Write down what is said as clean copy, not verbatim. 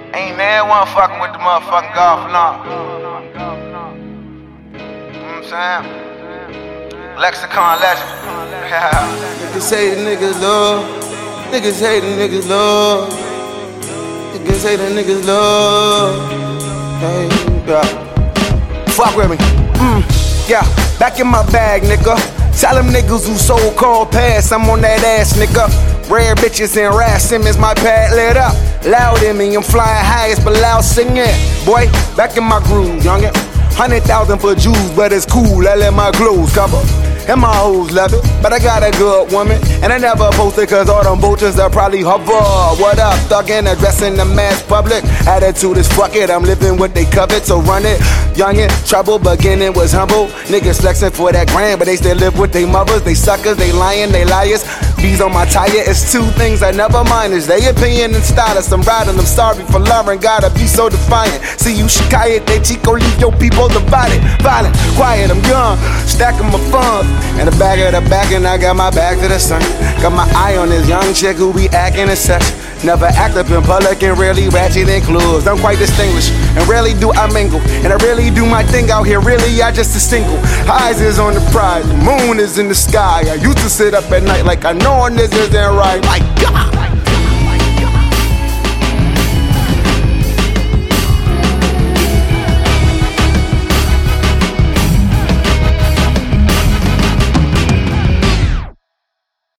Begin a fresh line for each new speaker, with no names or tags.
Ain't never one fucking with the motherfucking golf long. You know what I'm saying? Lexicon legend.
Niggas say the niggas love. Niggas say the niggas love. Niggas say the niggas love. Hey, yeah. Fuck with me. Yeah, back in my bag, nigga. Tell them niggas who so-called pass, I'm on that ass, nigga. Rare bitches and Rad Simmons, my pad lit up. Loud in me, I'm flying highest, but loud singing. Boy, back in my groove, youngin'. 100,000 for Jews, but it's cool, I let my clothes cover. And my hoes love it, but I got a good woman. And I never post it cause all them vultures are probably hover. What up, thuggin', addressing the mass public. Attitude is fuck it, I'm living what they covet, so run it. Youngin', trouble beginning was humble. Niggas flexing for that grand, but they still live with they mothers. They suckers, they lying, they liars. Bees on my tire, it's two things I never mind. Is they opinion and stylist. I'm riding, I'm sorry for loving, gotta be so defiant. See you Shikayat, they Chico, leave your people divided. Violent, quiet, I'm young, stacking my funds. In the back of the back, and I got my back to the sun. Got my eye on this young chick who be acting as such. Never act up in public and rarely ratchet in clubs. I'm quite distinguished, and rarely do I mingle. And I really do my thing out here, really I just a single. Eyes is on the prize, the moon is in the sky. I used to sit up at night like I know this isn't right. My God!